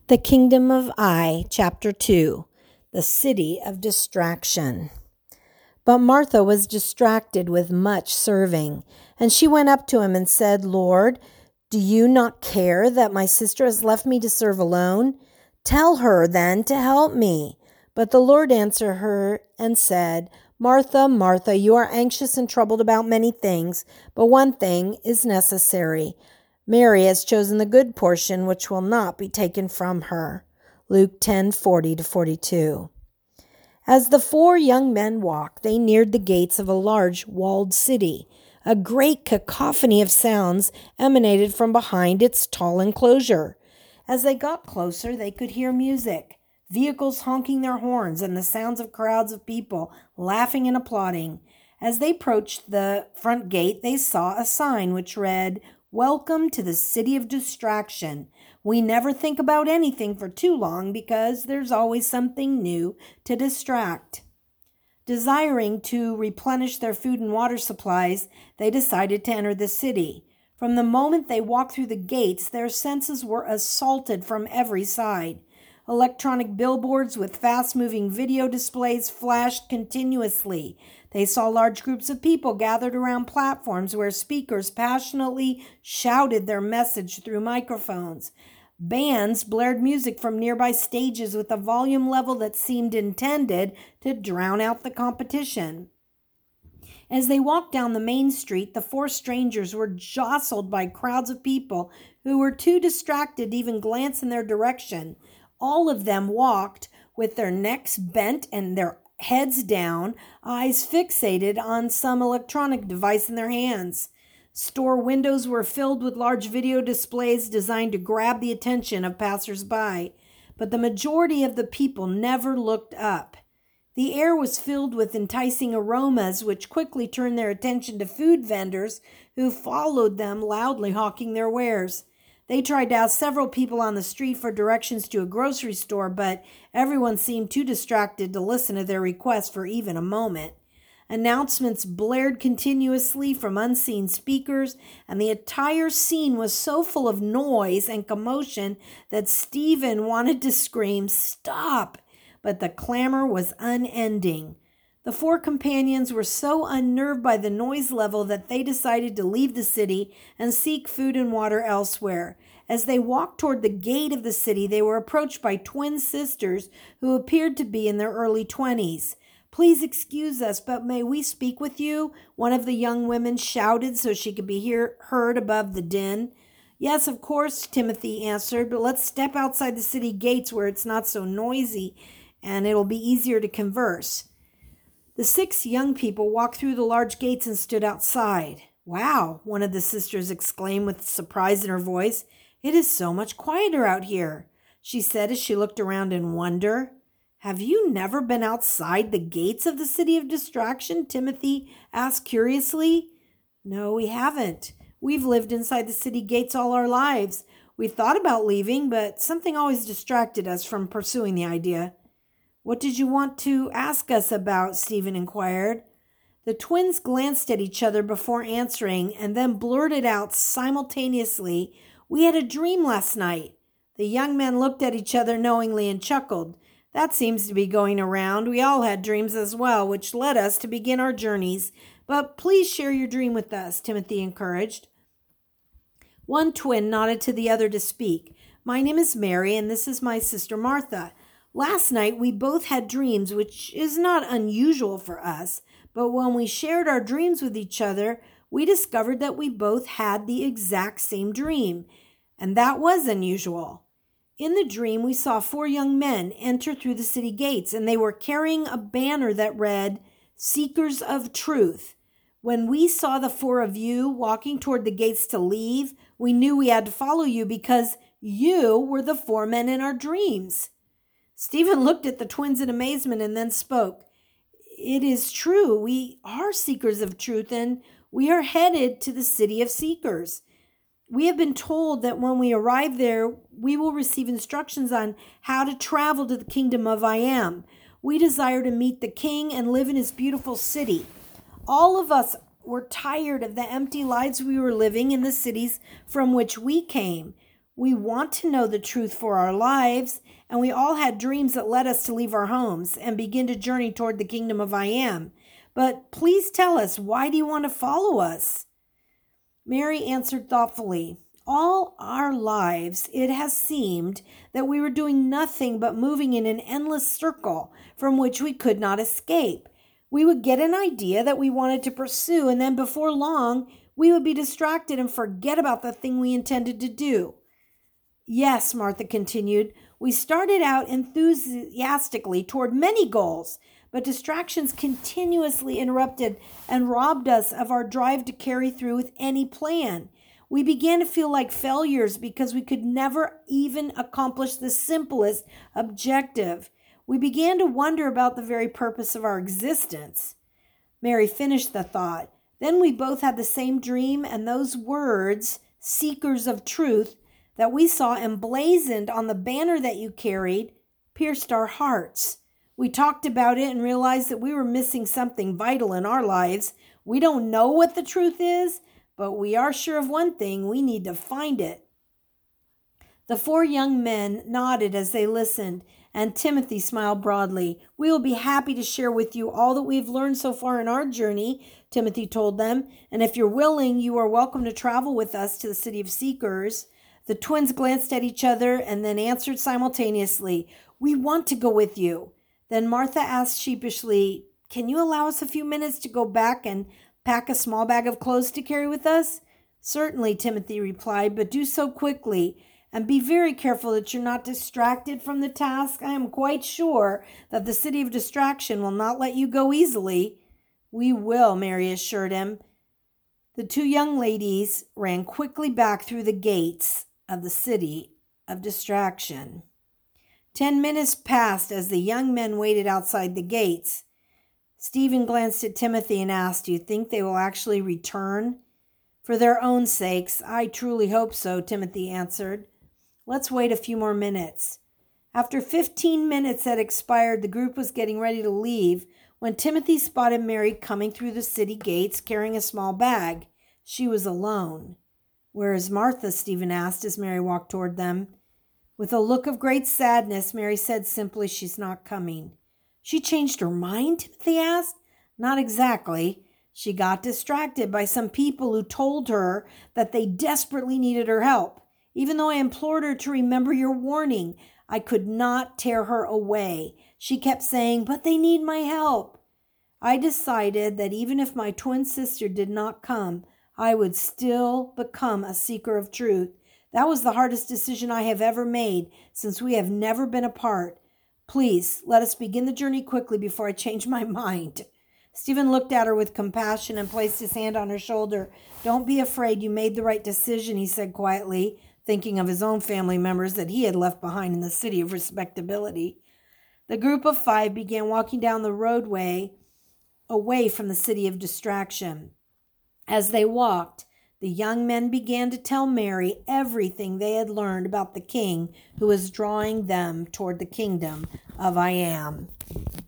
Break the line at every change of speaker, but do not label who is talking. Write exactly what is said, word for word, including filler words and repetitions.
The Kingdom of I, Chapter two, The City of Distraction. But Martha was distracted with much serving, and she went up to him and said, "Lord, do you not care that my sister has left me to serve alone? Tell her then to help me." But the Lord answered her and said, "Martha, Martha, you are anxious and troubled about many things, but one thing is necessary. Mary has chosen the good portion, which will not be taken from her." Luke ten forty to forty-two. As the four young men walked, they neared the gates of a large walled city. A great cacophony of sounds emanated from behind its tall enclosure. As they got closer, they could hear music, vehicles honking their horns, and the sounds of crowds of people laughing and applauding. As they approached the front gate, they saw a sign which read, "Welcome to the City of Distraction. We never think about anything for too long because there's always something new to distract." Desiring to replenish their food and water supplies, they decided to enter the city. From the moment they walked through the gates, their senses were assaulted from every side. Electronic billboards with fast-moving video displays flashed continuously. They saw large groups of people gathered around platforms where speakers passionately shouted their message through microphones. Bands blared music from nearby stages with a volume level that seemed intended to drown out the competition. As they walked down the main street, the four strangers were jostled by crowds of people who were too distracted to even glance in their direction. All of them walked with their necks bent and their heads down, eyes fixated on some electronic device in their hands. Store windows were filled with large video displays designed to grab the attention of passers-by, but the majority of the people never looked up. The air was filled with enticing aromas, which quickly turned their attention to food vendors who followed them, loudly hawking their wares. They tried to ask several people on the street for directions to a grocery store, but everyone seemed too distracted to listen to their requests for even a moment. Announcements blared continuously from unseen speakers, and the entire scene was so full of noise and commotion that Stephen wanted to scream, "Stop!" But the clamor was unending. The four companions were so unnerved by the noise level that they decided to leave the city and seek food and water elsewhere. As they walked toward the gate of the city, they were approached by twin sisters who appeared to be in their early twenties. "Please excuse us, but may we speak with you?" one of the young women shouted so she could be hear, heard above the din. "Yes, of course," Timothy answered, "but let's step outside the city gates where it's not so noisy and it'll be easier to converse." The six young people walked through the large gates and stood outside. "Wow," one of the sisters exclaimed with surprise in her voice. "It is so much quieter out here," she said as she looked around in wonder. "Have you never been outside the gates of the City of Distraction?" Timothy asked curiously. "No, we haven't. We've lived inside the city gates all our lives. We thought about leaving, but something always distracted us from pursuing the idea." "What did you want to ask us about?" Stephen inquired. The twins glanced at each other before answering and then blurted out simultaneously, "We had a dream last night." The young men looked at each other knowingly and chuckled. "That seems to be going around. We all had dreams as well, which led us to begin our journeys. But please share your dream with us," Timothy encouraged. One twin nodded to the other to speak. "My name is Mary, and this is my sister Martha. Last night, we both had dreams, which is not unusual for us, but when we shared our dreams with each other, we discovered that we both had the exact same dream, and that was unusual. In the dream, we saw four young men enter through the city gates, and they were carrying a banner that read, 'Seekers of Truth.' When we saw the four of you walking toward the gates to leave, we knew we had to follow you because you were the four men in our dreams." Stephen looked at the twins in amazement and then spoke. "It is true. We are seekers of truth, and we are headed to the city of seekers. We have been told that when we arrive there, we will receive instructions on how to travel to the kingdom of I Am. We desire to meet the king and live in his beautiful city. All of us were tired of the empty lives we were living in the cities from which we came. We want to know the truth for our lives, and we all had dreams that led us to leave our homes and begin to journey toward the kingdom of I Am. But please tell us, why do you want to follow us? Mary answered thoughtfully, all our lives it has seemed that we were doing nothing but moving in an endless circle from which we could not escape. We would get an idea that we wanted to pursue, and then before long, we would be distracted and forget about the thing we intended to do. Yes, Martha continued, we started out enthusiastically toward many goals, but distractions continuously interrupted and robbed us of our drive to carry through with any plan. We began to feel like failures because we could never even accomplish the simplest objective. We began to wonder about the very purpose of our existence. Mary finished the thought. Then we both had the same dream, and those words, seekers of truth, that we saw emblazoned on the banner that you carried, pierced our hearts. We talked about it and realized that we were missing something vital in our lives. We don't know what the truth is, but we are sure of one thing: we need to find it. The four young men nodded as they listened, and Timothy smiled broadly. We will be happy to share with you all that we've learned so far in our journey, Timothy told them, and if you're willing, you are welcome to travel with us to the city of Seekers. The twins glanced at each other and then answered simultaneously, we want to go with you. Then Martha asked sheepishly, can you allow us a few minutes to go back and pack a small bag of clothes to carry with us? Certainly, Timothy replied, but do so quickly. And be very careful that you're not distracted from the task. I am quite sure that the city of distraction will not let you go easily. We will, Mary assured him. The two young ladies ran quickly back through the gates of the city of distraction. Ten minutes passed as the young men waited outside the gates. Stephen glanced at Timothy and asked, do you think they will actually return? For their own sakes, I truly hope so, Timothy answered. Let's wait a few more minutes. After fifteen minutes had expired, the group was getting ready to leave when Timothy spotted Mary coming through the city gates carrying a small bag. She was alone. Where is Martha? Stephen asked as Mary walked toward them. With a look of great sadness, Mary said simply, she's not coming. She changed her mind? Timothy asked. Not exactly. She got distracted by some people who told her that they desperately needed her help. Even though I implored her to remember your warning, I could not tear her away. She kept saying, but they need my help. I decided that even if my twin sister did not come, I would still become a seeker of truth. That was the hardest decision I have ever made, since we have never been apart. Please, let us begin the journey quickly before I change my mind. Stephen looked at her with compassion and placed his hand on her shoulder. Don't be afraid, you made the right decision, he said quietly, thinking of his own family members that he had left behind in the city of respectability. The group of five began walking down the roadway away from the city of distraction. As they walked, the young men began to tell Mary everything they had learned about the king who was drawing them toward the kingdom of I Am.